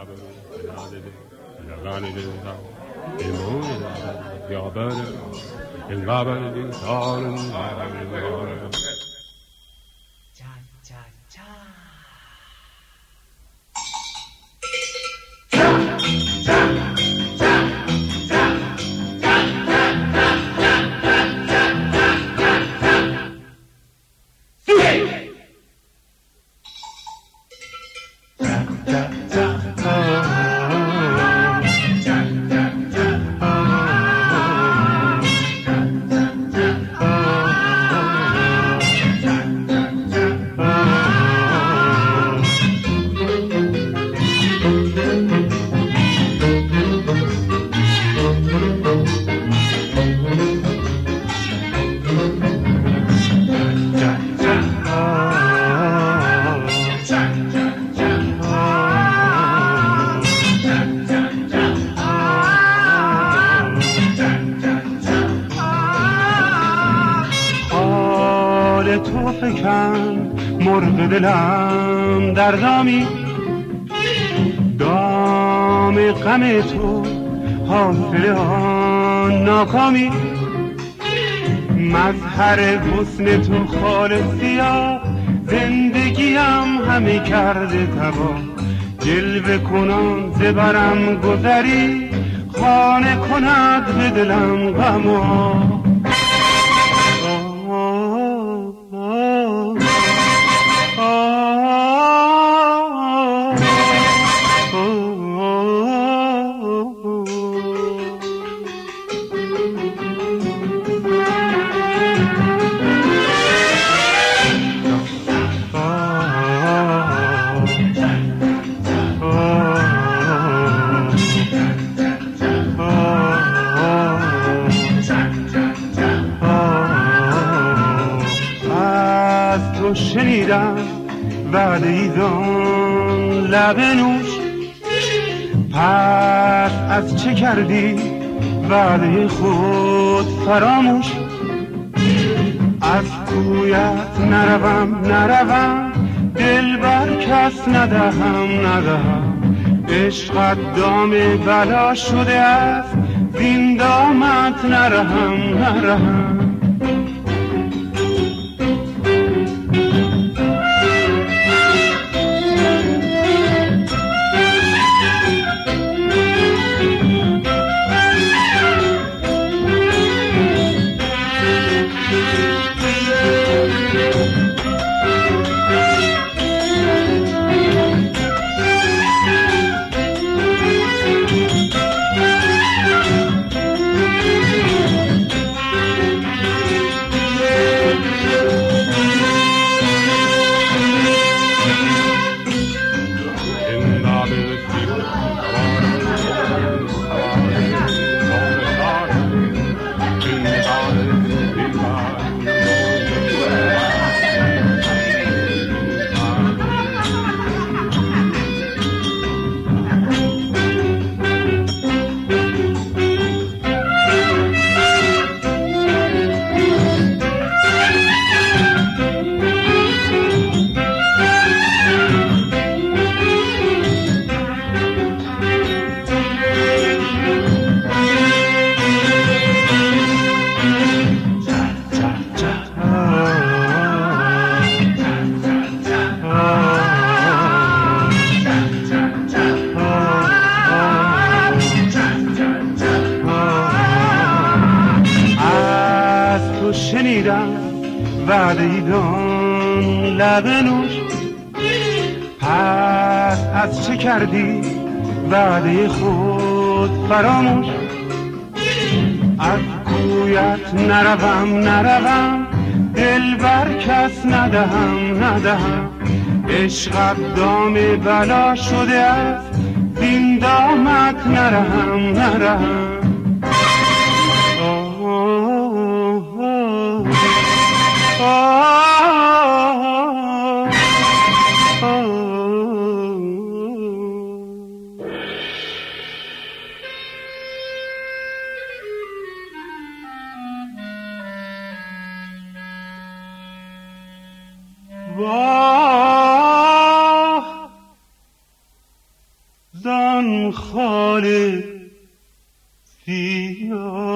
تو فکن مرغ دلم در دامی، دام غم تو حاصل آن ناکامی، مظهر حسن تو خالصیا زندگیم همه کرده تبا، جلوه کنان زبرم گذری خانه کند به دلم غما. شنیدم وعده ایزان لب نوش، پس از چه کردی وعده خود فراموش؟ از کویت نروم دل بر کس ندهم، عشقت دام بلا شده است زین دامت نرهم. شنیدم وعده ایدان لب نوش، پس از چه کردی وعده خود فراموش؟ از کویت نروم دل بر کس ندهم، عشقت دام بلا شده است زین دامت نرهم. واه جان خاله بیا